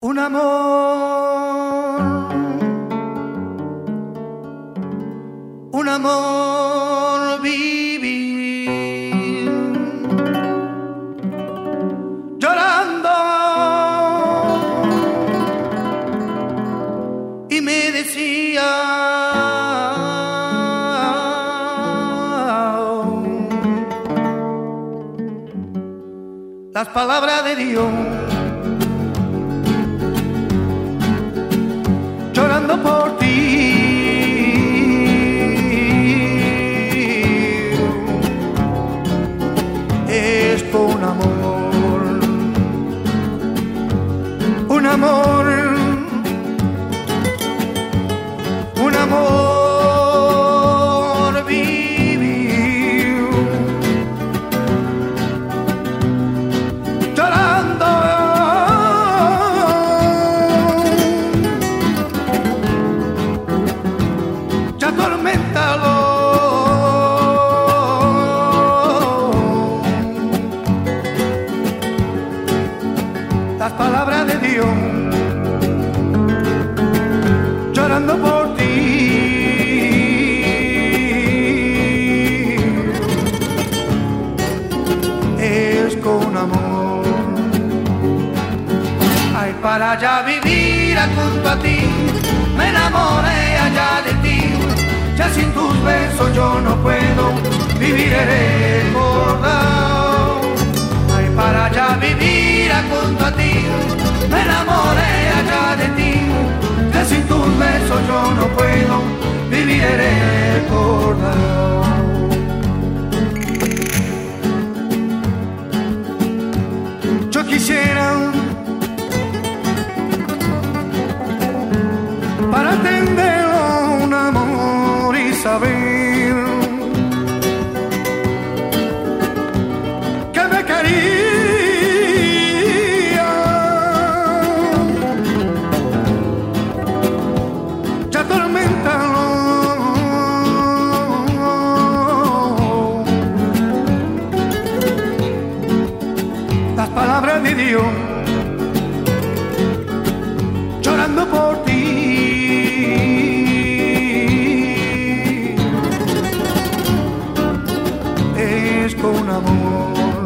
Un amor viví llorando y me decía las palabras de Dios. Llorando por ti, es por un amor viví llorando. Atorméntalo, las palabras de Dios, llorando por ti, es con amor. Ay, para allá vivir junto a ti, me enamoré allá de ti. Ya sin tus besos yo no puedo vivir recordado. Ay, para allá vivir junto a ti, me enamoré allá de ti. Ya sin tus besos yo no puedo vivir recordado. Yo quisiera para atender un amor y saber que me quería. Ya atorméntalo, las palabras de Dios, llorando por ti. Con amor,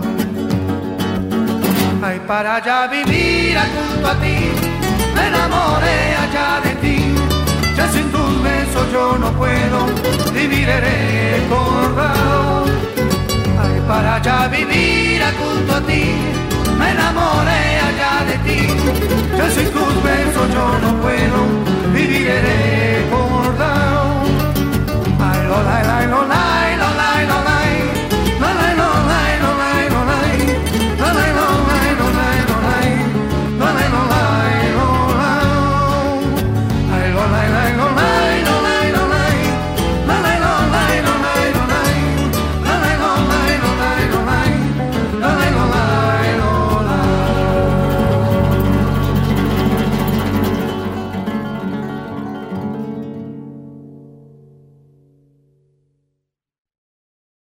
ay, para allá vivir junto a ti, me enamoré allá de ti. Ya sin tus besos yo no puedo vivir recordado. Ay, para allá vivir junto a ti, me enamoré allá de ti. Ya